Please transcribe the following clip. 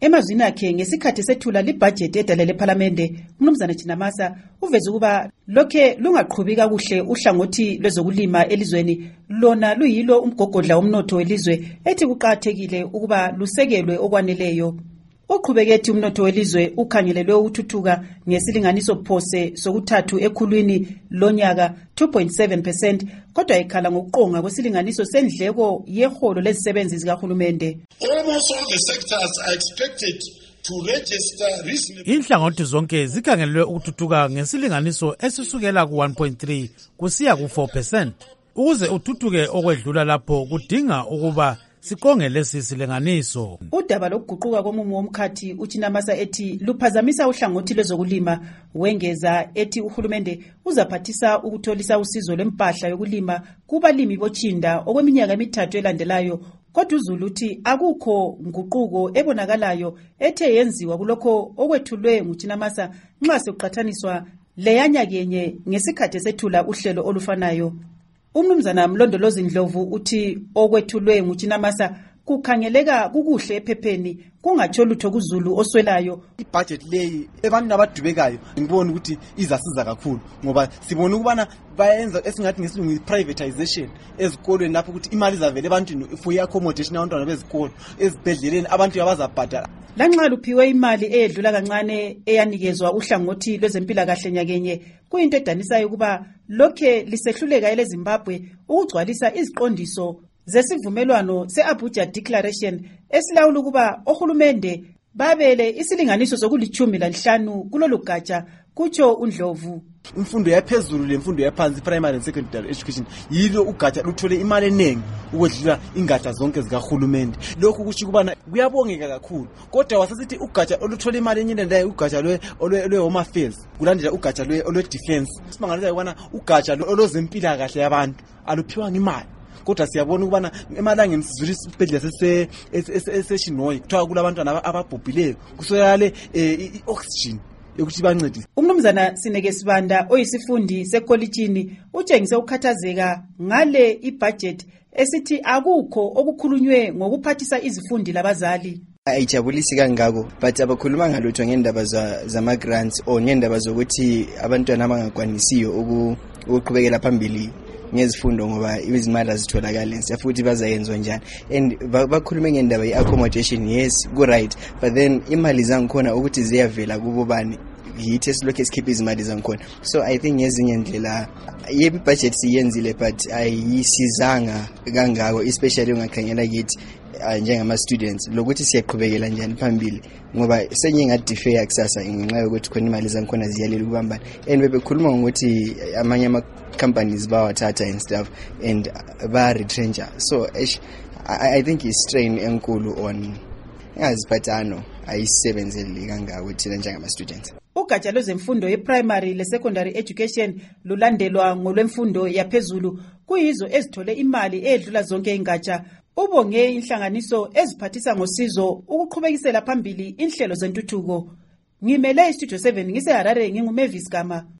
Emazwini akhe ngesikhathi sethula libudget edalele eParliament, uMnumzana Chinamasa uveze ukuba lokhe lungaqhubi kakuhle uhlangothi lwezokulima elizweni lona luyilo umgogodla womnotho welizwe ethi kuqhakathekile ukuba lusekelwe okwaneleyo. Uqhubeke ethi umnotho welizwe ukhangelelwe ukuthuthuka ngesilinganiso phose sokuthathu ekhulwini lonyaka 2.7%, kodwa ekhala ngokuqonga kwesilinganiso sendleko yeholo lezisebenzi zikahulumende. Almost all the sectors are expected to register reasonable. Inhlangothi zonke zikhangelelwe ukuthuthuka ngesilinganiso esisukela ku 1.3 kusiya ku 4%. Ukuze uthuthuke okwedlula lapho kudinga ukuba sikonge lesi silinganiso. Udaba lokuguquka komumo womkhathi uChinamasa ethi luphazamisa uhlangothi lwezokulima, wengeza ethi uhulumende uzaphathisa ukutholisa usizo lwempahla yokulima kubalimi botshinda okweminyaka emithathu elandelayo, kodwa uZulu uthi akukho nguquko ebonakalayo ethe yenziwa kulokho okwethulwe nguChinamasa nxa sekuqhathaniswa leyanyakenye ngesikhathi sethula uhlelo olufanayo. Umnumzana Mlondolozi Ndlovu uthi okwethulwe nguChinamasa kukhangeleka kukuhle ephepheni kungatsho lutho kuZulu oswelayo. Ibudget leyi ebantwini abadubekayo ngibona ukuthi izasiza kakhulu ngoba sibona ukubana bayenza esingathi ngesilungu privatization ezikolweni lapho ukuthi imali zavele ebantwini for accommodation abantwana bezikolo, ezibhedleleni abantu abazabhadala. Lanxa luphiwe imali eyedlula kancane eyanikezwa uhlangothi lwezempilakahle nyakenye, kuyinto edanisayo ukuba lokhe lisehluleka eleZimbabwe ukugcwalisa iziqondiso zesivumelwano se-Abuja Declaration esilawula ukuba ohulumende babele isilinganiso soku15 kulolu gatsha, kutsho uNdlovu. Imfundo yaphezulu lemfundo yaphansi, primary and secondary education, yilo ugatsha luthole imali eningi ukwedlula ingatsha zonke zikahulumende. Lokhu kusho ukubana kuyabongeka kakhulu, kodwa wasesithi ugatsha oluthola imali enyine ndaye ugatsha lwe-Home Affairs kulandela ugatsha lwe-Defense. Simangalisa ukubana ugatsha olwezempilakahle yabantu aluphiwa imali, kodwa siyabona ukubana emalangeni sizula isibhedlela seseshinoyi kuthiwa kulabantwana ababhubhileyo kuswelakale i-oxygen yokuthi bancedise. Umnumzana Sineke Sibanda oyisifundi sekolitshini utshengise ukukhathazeka ngale ibudget esithi akukho okukhulunywe ngokuphathisa izifundi labazali. Ayijabulisi kangako, but abakhuluma ngalutho ngendaba zama grants o ngendaba zokuthi abantwana abangakwanisiyo ukuqhubekela phambili ngezifundo ngoba izimali azitholakala futhi bazayenzwa njani, and bakhulume ngendaba ye-accommodation. Yes, go right, but then imali zangikhona ukuthi ziyavela kubo bani yithi esilokhu esikhipha izimali zangikhona. So I think ngezinye indlela yebi budget siyenzile but ayisizanga kangako, especially ungakhangela kithi njengama students lokuthi siyaqhubekela njani phambili ngoba sengingadefer kusasa ngenxa yokuthi khona imali zangikhona ziyalela ukubambana, and bebekhuluma ngokuthi amanye companies bawathatha and stuff and ba retrencher. So I think is strain enkulu on ngaziphathano ayisebenzeli kangako thina njengama students. Ugatsha lwezemfundo ye-primary le-secondary education lulandelwa ngolwemfundo yaphezulu kuyizo ezithole imali edlula zonke ingatsha. Ubonge inhlanganiso eziphathisa ngosizo ukuqhubekisela phambili inhlelo zentuthuko. Ngimele iStudio 7 ngiseHarare, nginguMavis Gama.